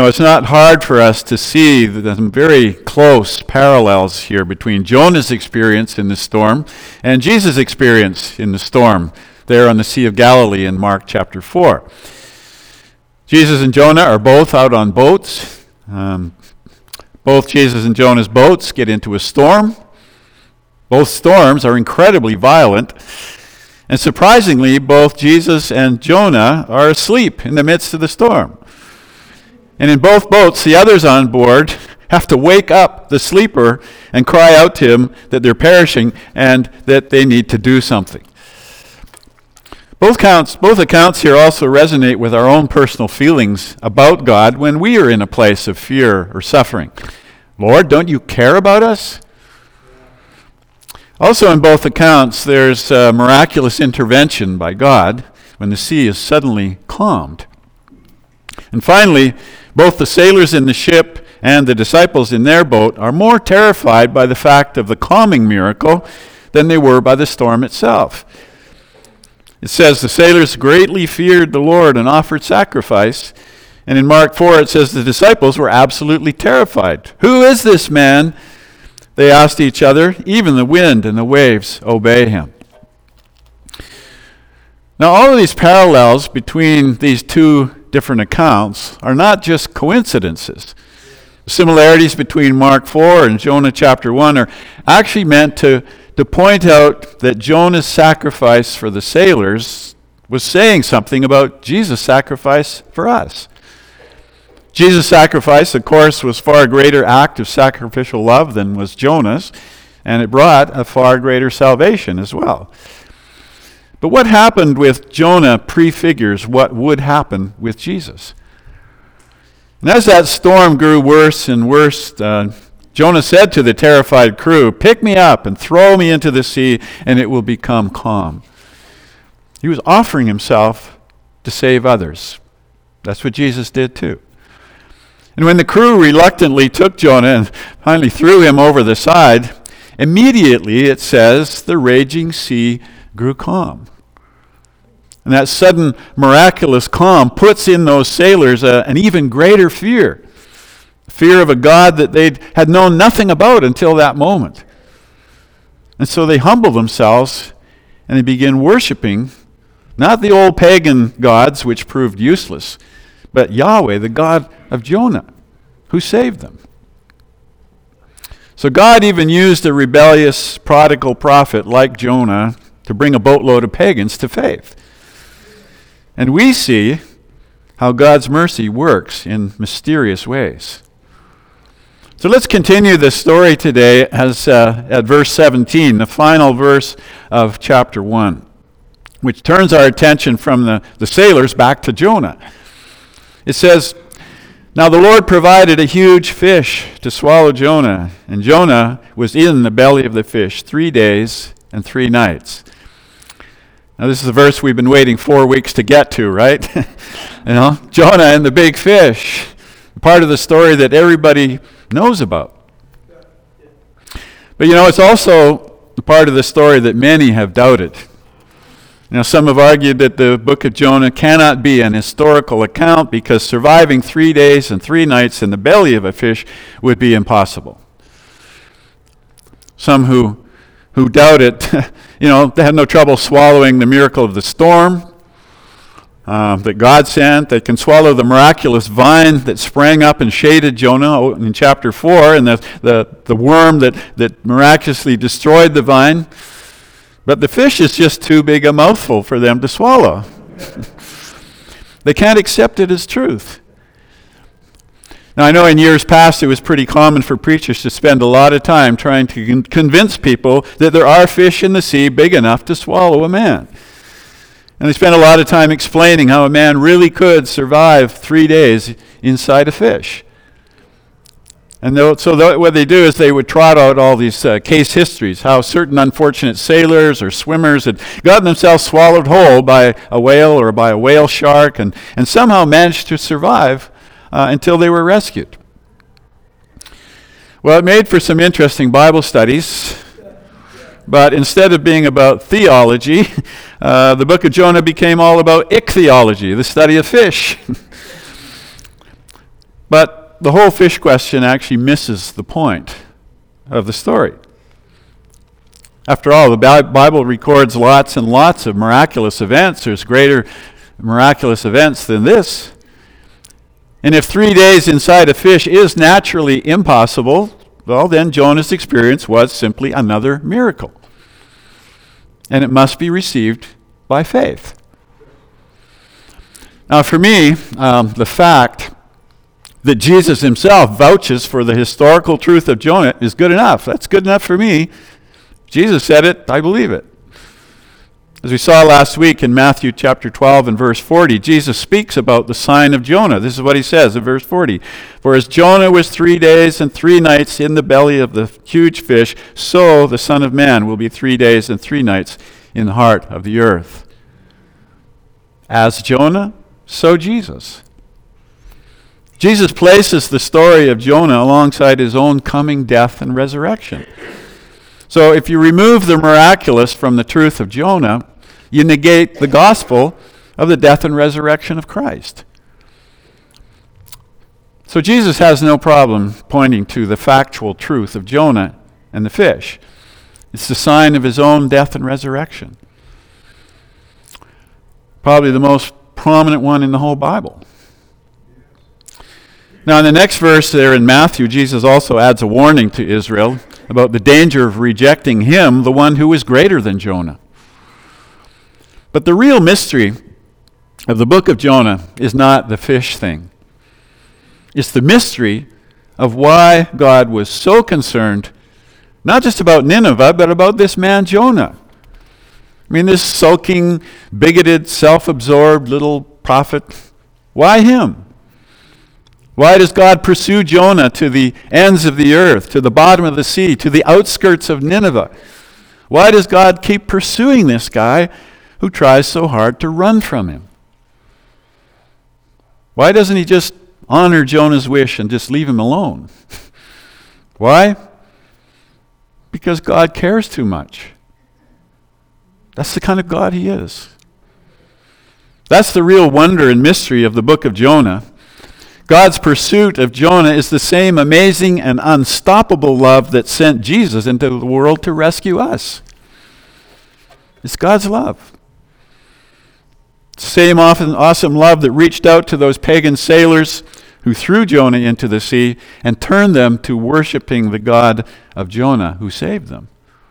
It's not hard for us to see some very close parallels here between Jonah's experience in the storm and Jesus' experience in the storm there on the Sea of Galilee in Mark chapter 4. Jesus and Jonah are both out on boats. Both Jesus and Jonah's boats get into a storm. Both storms are incredibly violent. And surprisingly, both Jesus and Jonah are asleep in the midst of the storm. And in both boats, the others on board have to wake up the sleeper and cry out to him that they're perishing and that they need to do something. Both accounts here also resonate with our own personal feelings about God when we are in a place of fear or suffering. Lord, don't you care about us? Also in both accounts, there's a miraculous intervention by God when the sea is suddenly calmed. And finally, both the sailors in the ship and the disciples in their boat are more terrified by the fact of the calming miracle than they were by the storm itself. It says the sailors greatly feared the Lord and offered sacrifice. And in Mark 4 it says the disciples were absolutely terrified. Who is this man? They asked each other. Even the wind and the waves obey him. Now all of these parallels between these two different accounts are not just coincidences. The similarities between Mark 4 and Jonah chapter 1 are actually meant to point out that Jonah's sacrifice for the sailors was saying something about Jesus' sacrifice for us. Jesus' sacrifice, of course, was far greater act of sacrificial love than was Jonah's, and it brought a far greater salvation as well. But what happened with Jonah prefigures what would happen with Jesus. And as that storm grew worse and worse, Jonah said to the terrified crew, "Pick me up and throw me into the sea, and it will become calm." He was offering himself to save others. That's what Jesus did too. And when the crew reluctantly took Jonah and finally threw him over the side, immediately, it says, the raging sea grew calm. And that sudden miraculous calm puts in those sailors an even greater fear. Fear of a God that they'd had known nothing about until that moment. And so they humble themselves and they begin worshiping not the old pagan gods which proved useless, but Yahweh, the God of Jonah, who saved them. So God even used a rebellious prodigal prophet like Jonah to bring a boatload of pagans to faith. And we see how God's mercy works in mysterious ways. So let's continue this story today at verse 17, the final verse of chapter 1, which turns our attention from the sailors back to Jonah. It says, "Now the Lord provided a huge fish to swallow Jonah, and Jonah was in the belly of the fish 3 days and 3 nights." Now this is a verse we've been waiting 4 weeks to get to, right? Jonah and the big fish, part of the story that everybody knows about. But it's also the part of the story that many have doubted. Some have argued that the book of Jonah cannot be an historical account because surviving 3 days and 3 nights in the belly of a fish would be impossible. Some who doubt it, they had no trouble swallowing the miracle of the storm that God sent. They can swallow the miraculous vine that sprang up and shaded Jonah in chapter 4 and the worm that miraculously destroyed the vine. But the fish is just too big a mouthful for them to swallow. They can't accept it as truth. Now, I know in years past it was pretty common for preachers to spend a lot of time trying to convince people that there are fish in the sea big enough to swallow a man. And they spent a lot of time explaining how a man really could survive 3 days inside a fish. And what they do is they would trot out all these case histories, how certain unfortunate sailors or swimmers had gotten themselves swallowed whole by a whale or by a whale shark and somehow managed to survive until they were rescued. Well, it made for some interesting Bible studies, but instead of being about theology, the book of Jonah became all about ichthyology, the study of fish. But the whole fish question actually misses the point of the story. After all, the Bible records lots and lots of miraculous events. There's greater miraculous events than this. And if 3 days inside a fish is naturally impossible, well, then Jonah's experience was simply another miracle. And it must be received by faith. Now, for me, the fact that Jesus himself vouches for the historical truth of Jonah is good enough. That's good enough for me. Jesus said it, I believe it. As we saw last week in Matthew chapter 12 and verse 40, Jesus speaks about the sign of Jonah. This is what he says in verse 40. For as Jonah was 3 days and 3 nights in the belly of the huge fish, so the Son of Man will be 3 days and 3 nights in the heart of the earth. As Jonah, so Jesus. Jesus places the story of Jonah alongside his own coming death and resurrection. So if you remove the miraculous from the truth of Jonah, you negate the gospel of the death and resurrection of Christ. So Jesus has no problem pointing to the factual truth of Jonah and the fish. It's the sign of his own death and resurrection. Probably the most prominent one in the whole Bible. Now in the next verse there in Matthew, Jesus also adds a warning to Israel about the danger of rejecting him, the one who is greater than Jonah. But the real mystery of the book of Jonah is not the fish thing. It's the mystery of why God was so concerned, not just about Nineveh, but about this man Jonah. I mean, this sulking, bigoted, self-absorbed little prophet. Why him? Why does God pursue Jonah to the ends of the earth, to the bottom of the sea, to the outskirts of Nineveh? Why does God keep pursuing this guy who tries so hard to run from him? Why doesn't he just honor Jonah's wish and just leave him alone? Why? Because God cares too much. That's the kind of God he is. That's the real wonder and mystery of the book of Jonah. God's pursuit of Jonah is the same amazing and unstoppable love that sent Jesus into the world to rescue us. It's God's love. Same awesome love that reached out to those pagan sailors who threw Jonah into the sea and turned them to worshiping the God of Jonah who saved them.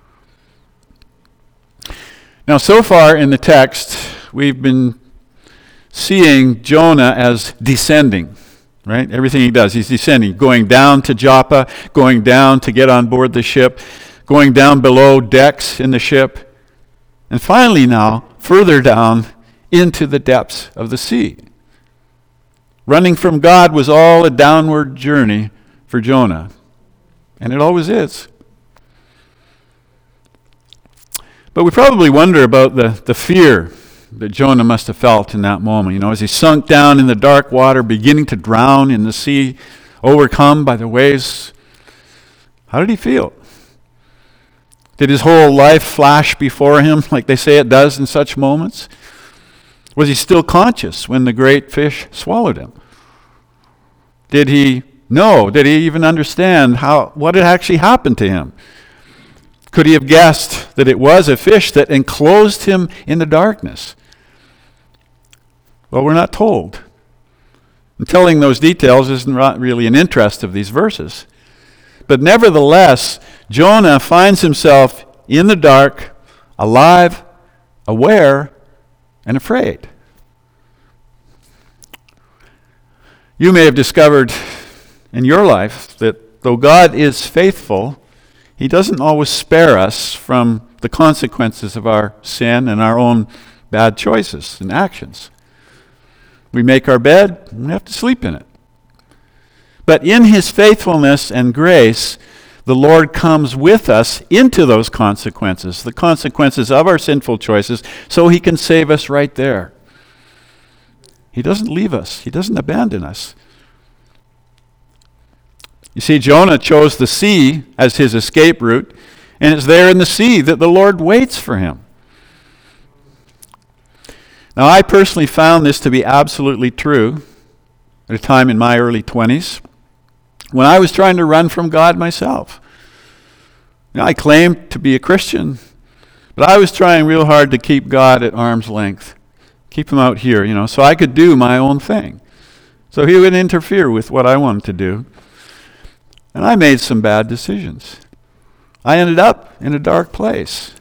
Now, so far in the text, we've been seeing Jonah as descending. Right? Everything he does, he's descending, going down to Joppa, going down to get on board the ship, going down below decks in the ship, and finally now, further down into the depths of the sea. Running from God was all a downward journey for Jonah, and it always is. But we probably wonder about the fear that Jonah must have felt in that moment. As he sunk down in the dark water, beginning to drown in the sea, overcome by the waves. How did he feel? Did his whole life flash before him like they say it does in such moments? Was he still conscious when the great fish swallowed him? Did he know? Did he even understand what had actually happened to him? Could he have guessed that it was a fish that enclosed him in the darkness? Well, we're not told. And telling those details isn't really an interest of these verses. But nevertheless, Jonah finds himself in the dark, alive, aware, and afraid. You may have discovered in your life that though God is faithful, he doesn't always spare us from the consequences of our sin and our own bad choices and actions. We make our bed, and we have to sleep in it. But in his faithfulness and grace, the Lord comes with us into those consequences, the consequences of our sinful choices, so he can save us right there. He doesn't leave us. He doesn't abandon us. You see, Jonah chose the sea as his escape route, and it's there in the sea that the Lord waits for him. Now, I personally found this to be absolutely true, at a time in my early 20s when I was trying to run from God myself. I claimed to be a Christian, but I was trying real hard to keep God at arm's length, keep him out here, so I could do my own thing. So he would interfere with what I wanted to do. And I made some bad decisions. I ended up in a dark place.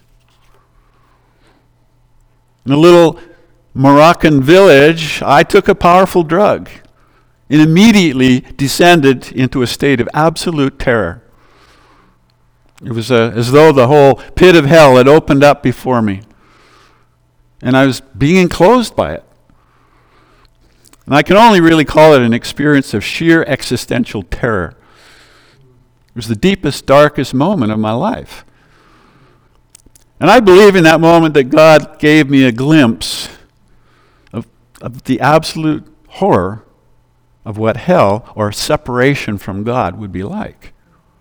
In a little Moroccan village, I took a powerful drug and immediately descended into a state of absolute terror. It was as though the whole pit of hell had opened up before me, and I was being enclosed by it. And I can only really call it an experience of sheer existential terror. It was the deepest, darkest moment of my life. And I believe in that moment that God gave me a glimpse of the absolute horror of what hell or separation from God would be like.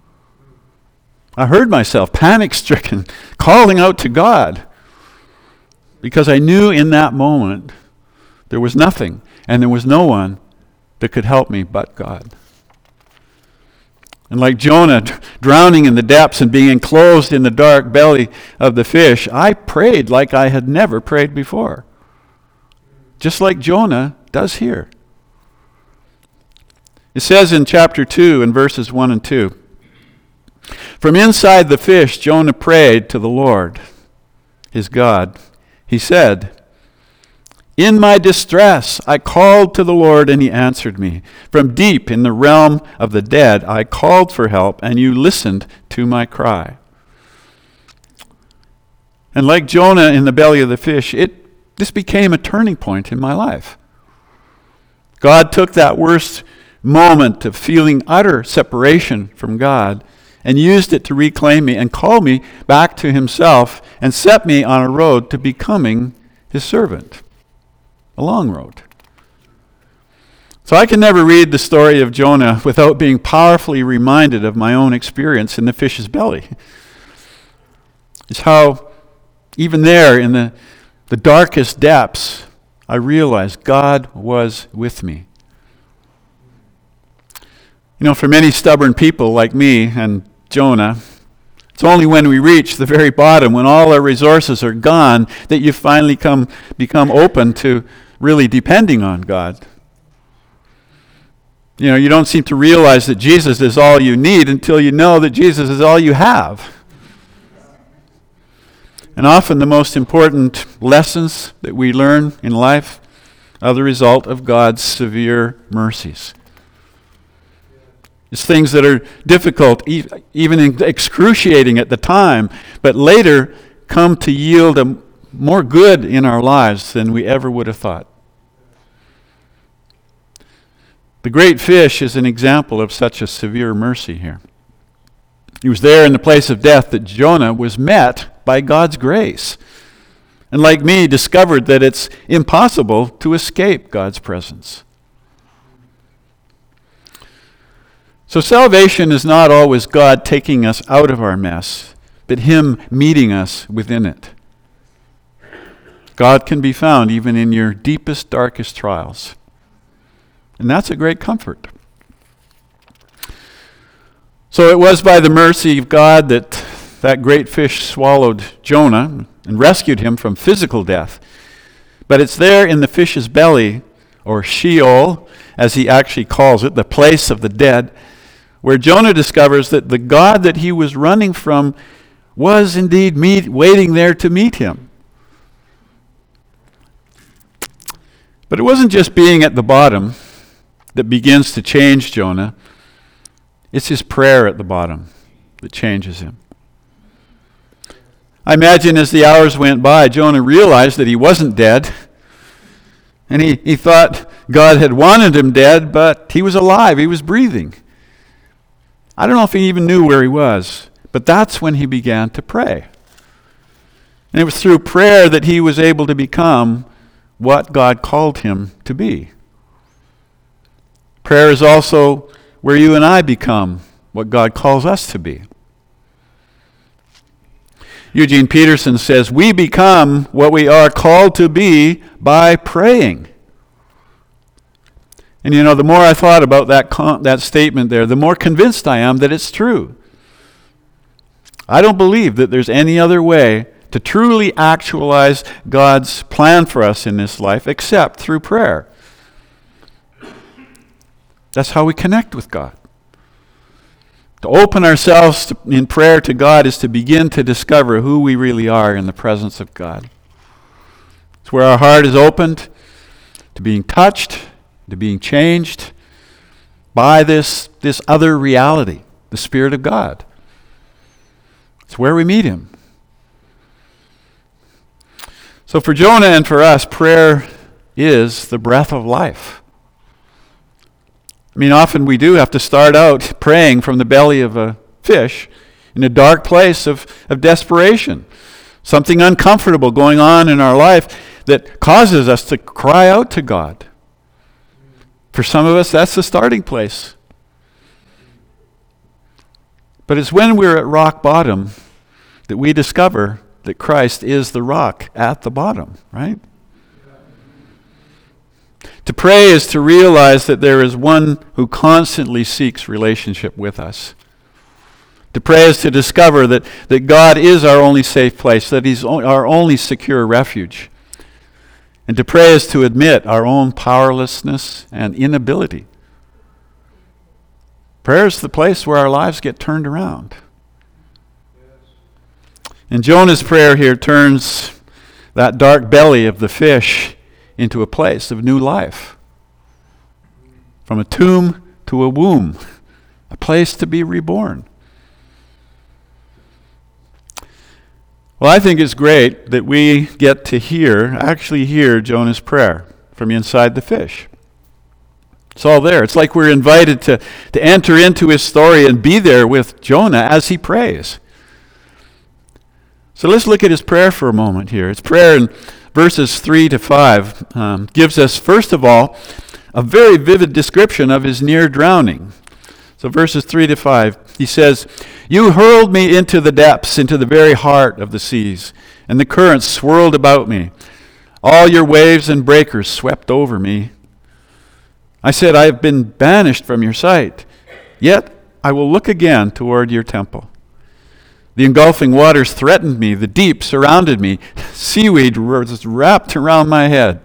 I heard myself panic-stricken, calling out to God, because I knew in that moment there was nothing and there was no one that could help me but God. And like Jonah drowning in the depths and being enclosed in the dark belly of the fish, I prayed like I had never prayed before. Just like Jonah does here. It says in chapter 2 in verses 1 and 2, "From inside the fish, Jonah prayed to the Lord, his God. He said, 'In my distress, I called to the Lord, and he answered me. From deep in the realm of the dead, I called for help, and you listened to my cry.'" And like Jonah in the belly of the fish, this became a turning point in my life. God took that worst moment of feeling utter separation from God and used it to reclaim me and call me back to himself and set me on a road to becoming his servant. A long road. So I can never read the story of Jonah without being powerfully reminded of my own experience in the fish's belly. It's how even there in the darkest depths, I realized God was with me. For many stubborn people like me and Jonah, it's only when we reach the very bottom, when all our resources are gone, that you finally become open to really depending on God. You don't seem to realize that Jesus is all you need until you know that Jesus is all you have. And often the most important lessons that we learn in life are the result of God's severe mercies. It's things that are difficult, even excruciating at the time, but later come to yield more good in our lives than we ever would have thought. The great fish is an example of such a severe mercy here. He was there in the place of death that Jonah was met by God's grace, and like me, discovered that it's impossible to escape God's presence. So salvation is not always God taking us out of our mess, but him meeting us within it. God can be found even in your deepest, darkest trials. And that's a great comfort. So it was by the mercy of God that great fish swallowed Jonah and rescued him from physical death. But it's there in the fish's belly, or Sheol, as he actually calls it, the place of the dead, where Jonah discovers that the God that he was running from was indeed waiting there to meet him. But it wasn't just being at the bottom that begins to change Jonah. It's his prayer at the bottom that changes him. I imagine as the hours went by, Jonah realized that he wasn't dead. And he thought God had wanted him dead, but he was alive. He was breathing. I don't know if he even knew where he was, but that's when he began to pray. And it was through prayer that he was able to become what God called him to be. Prayer is also where you and I become what God calls us to be. Eugene Peterson says, we become what we are called to be by praying. And the more I thought about that statement there, the more convinced I am that it's true. I don't believe that there's any other way to truly actualize God's plan for us in this life except through prayer. That's how we connect with God. To open ourselves in prayer to God is to begin to discover who we really are in the presence of God. It's where our heart is opened to being touched, to being changed by this other reality, the Spirit of God. It's where we meet Him. So for Jonah and for us, prayer is the breath of life. I mean, often we do have to start out praying from the belly of a fish in a dark place of desperation. Something uncomfortable going on in our life that causes us to cry out to God. For some of us, that's the starting place. But it's when we're at rock bottom that we discover that Christ is the rock at the bottom, right? To pray is to realize that there is one who constantly seeks relationship with us. To pray is to discover that God is our only safe place, that He's our only secure refuge. And to pray is to admit our own powerlessness and inability. Prayer is the place where our lives get turned around. And Jonah's prayer here turns that dark belly of the fish into a place of new life. From a tomb to a womb, a place to be reborn. Well, I think it's great that we get to actually hear Jonah's prayer from inside the fish. It's all there. It's like we're invited to enter into his story and be there with Jonah as he prays. So let's look at his prayer for a moment here. His prayer in verses 3 to 5 gives us, first of all, a very vivid description of his near drowning. So verses 3 to 5, he says, "You hurled me into the depths, into the very heart of the seas, and the currents swirled about me. All your waves and breakers swept over me. I said, I have been banished from your sight, yet I will look again toward your temple. The engulfing waters threatened me, the deep surrounded me, seaweed was wrapped around my head."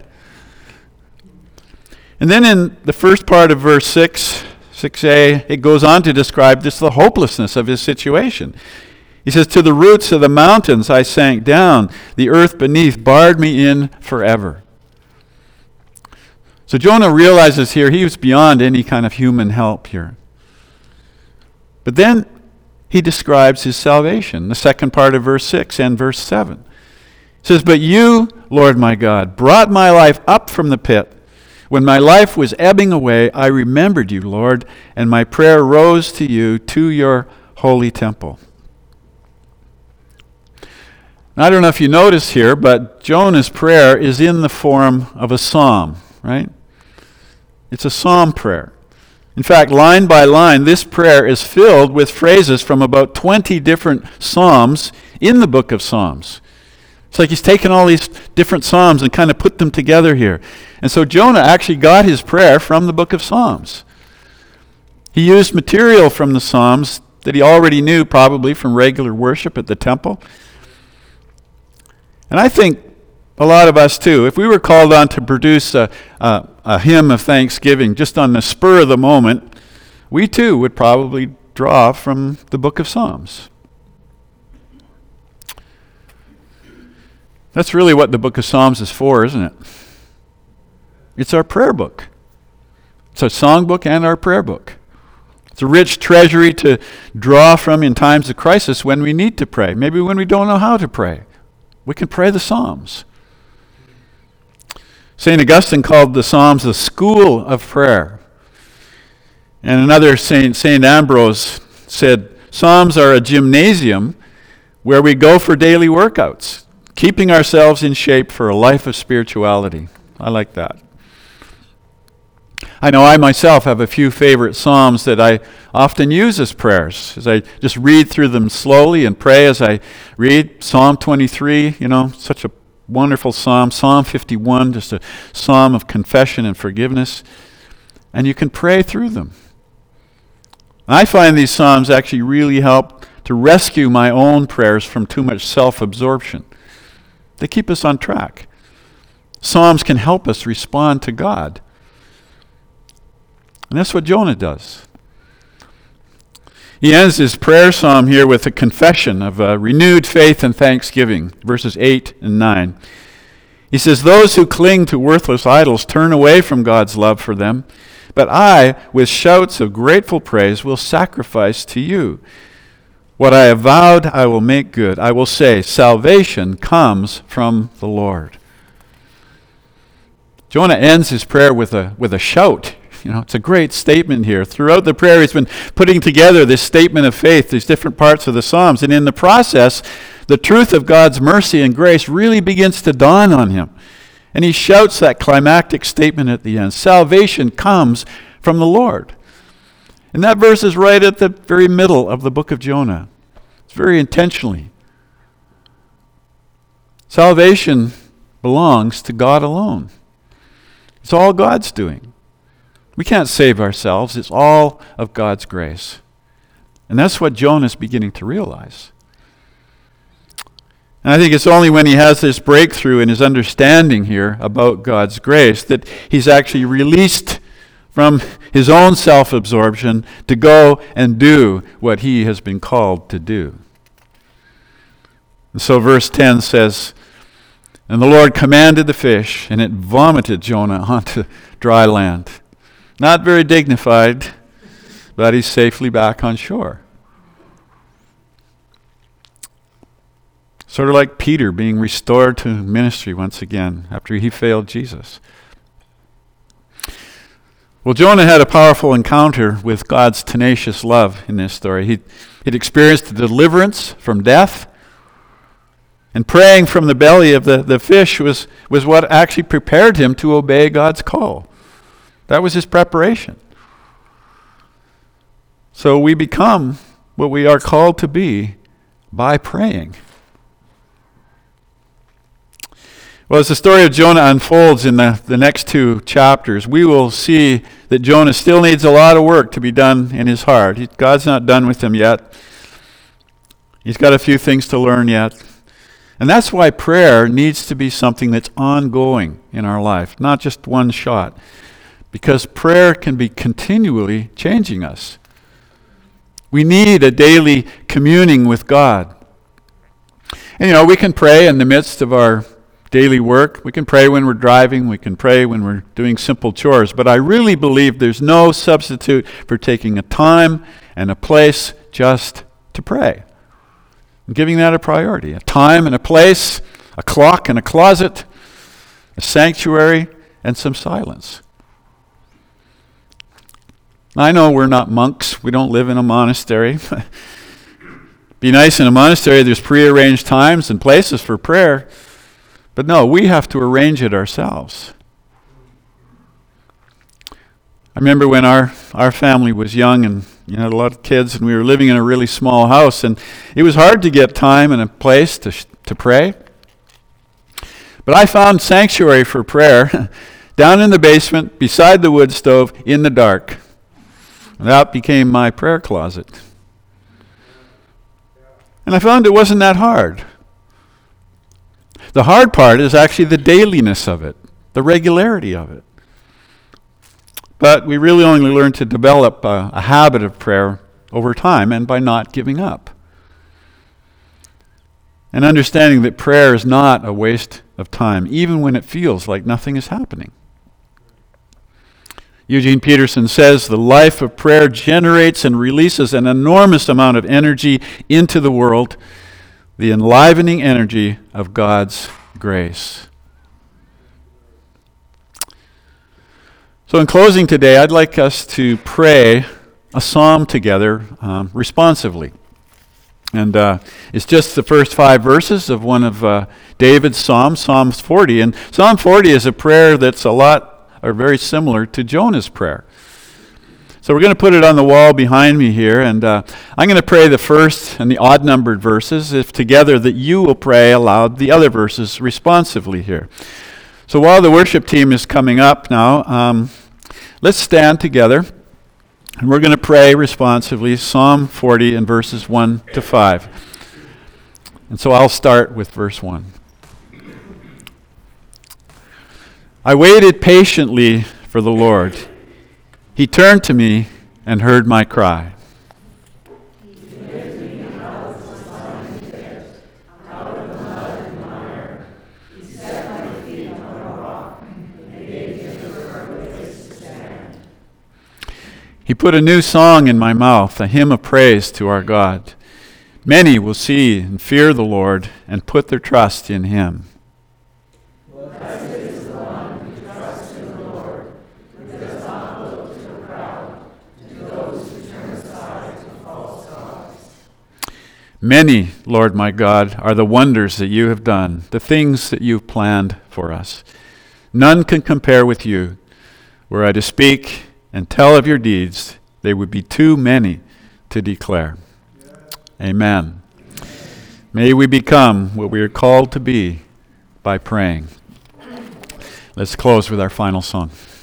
And then in the first part of verse 6a, it goes on to describe the hopelessness of his situation. He says, "To the roots of the mountains I sank down, the earth beneath barred me in forever." So Jonah realizes here he was beyond any kind of human help here. But then he describes his salvation, the second part of verse 6 and verse 7. He says, "But you, Lord my God, brought my life up from the pit. When my life was ebbing away, I remembered you, Lord, and my prayer rose to you, to your holy temple." Now, I don't know if you notice here, but Jonah's prayer is in the form of a psalm, right? It's a psalm prayer. In fact, line by line, this prayer is filled with phrases from about 20 different psalms in the book of Psalms. It's like he's taken all these different psalms and kind of put them together here. And so Jonah actually got his prayer from the book of Psalms. He used material from the Psalms that he already knew probably from regular worship at the temple. And I think a lot of us too, if we were called on to produce a hymn of thanksgiving just on the spur of the moment, we too would probably draw from the book of Psalms. That's really what the book of Psalms is for, isn't it? It's our prayer book. It's our songbook and our prayer book. It's a rich treasury to draw from in times of crisis when we need to pray. Maybe when we don't know how to pray. We can pray the Psalms. St. Augustine called the Psalms the school of prayer. And another St. Ambrose said, "Psalms are a gymnasium where we go for daily workouts, keeping ourselves in shape for a life of spirituality." I like that. I know I myself have a few favorite psalms that I often use as prayers, as I just read through them slowly and pray as I read. Psalm 23, such a wonderful psalm. Psalm 51, just a psalm of confession and forgiveness. and you can pray through them. I find these Psalms actually really help to rescue my own prayers from too much self-absorption. They keep us on track. Psalms can help us respond to God. And that's what Jonah does. He ends his prayer psalm here with a confession of renewed faith and thanksgiving, verses 8 and 9. He says, "Those who cling to worthless idols turn away from God's love for them, but I, with shouts of grateful praise, will sacrifice to you. What I have vowed, I will make good. I will say, salvation comes from the Lord." Jonah ends his prayer with a shout. It's a great statement here. Throughout the prayer, he's been putting together this statement of faith, these different parts of the Psalms. And in the process, the truth of God's mercy and grace really begins to dawn on him. And he shouts that climactic statement at the end. Salvation comes from the Lord. And that verse is right at the very middle of the book of Jonah. It's very intentionally. Salvation belongs to God alone. It's all God's doing. We can't save ourselves. It's all of God's grace. And that's what Jonah is beginning to realize. And I think it's only when he has this breakthrough in his understanding here about God's grace that he's actually released from his own self-absorption to go and do what he has been called to do. And so verse 10 says, "And the Lord commanded the fish, and it vomited Jonah onto dry land." Not very dignified, but he's safely back on shore. Sort of like Peter being restored to ministry once again after he failed Jesus. Well, Jonah had a powerful encounter with God's tenacious love in this story. He'd experienced deliverance from death, and praying from the belly of the fish was what actually prepared him to obey God's call. That was his preparation. So we become what we are called to be by praying. Well, as the story of Jonah unfolds in the next two chapters, we will see that Jonah still needs a lot of work to be done in his heart. God's not done with him yet. He's got a few things to learn yet. And that's why prayer needs to be something that's ongoing in our life, not just one shot. Because prayer can be continually changing us. We need a daily communing with God. And we can pray in the midst of our daily work. We can pray when we're driving. We can pray when we're doing simple chores. But I really believe there's no substitute for taking a time and a place just to pray. I'm giving that a priority. A time and a place, a clock and a closet, a sanctuary, and some silence. I know we're not monks. We don't live in a monastery. Be nice in a monastery. There's prearranged times and places for prayer. But no, we have to arrange it ourselves. I remember when our family was young and had a lot of kids, and we were living in a really small house, and it was hard to get time and a place to pray. But I found sanctuary for prayer down in the basement beside the wood stove in the dark. That became my prayer closet. And I found it wasn't that hard. The hard part is actually the dailiness of it, the regularity of it. But we really only learn to develop a habit of prayer over time and by not giving up. And understanding that prayer is not a waste of time, even when it feels like nothing is happening. Eugene Peterson says, "The life of prayer generates and releases an enormous amount of energy into the world, the enlivening energy of God's grace." So in closing today, I'd like us to pray a psalm together responsively. And it's just the first 5 verses of one of David's psalms, Psalm 40. And Psalm 40 is a prayer that's very similar to Jonah's prayer. So we're going to put it on the wall behind me here, and I'm going to pray the first and the odd-numbered verses, if together that you will pray aloud the other verses responsively here. So while the worship team is coming up now, let's stand together, and we're going to pray responsively Psalm 40 and verses 1 to 5. And so I'll start with verse 1. I waited patiently for the Lord. He turned to me and heard my cry. He put a new song in my mouth, a hymn of praise to our God. Many will see and fear the Lord and put their trust in him. Blessed is the one who trusts in the Lord, who does not look to the proud, to those who turn aside to false gods. Many, Lord my God, are the wonders that you have done, the things that you've planned for us. None can compare with you. Were I to speak and tell of your deeds, they would be too many to declare. Amen. May we become what we are called to be by praying. Let's close with our final song.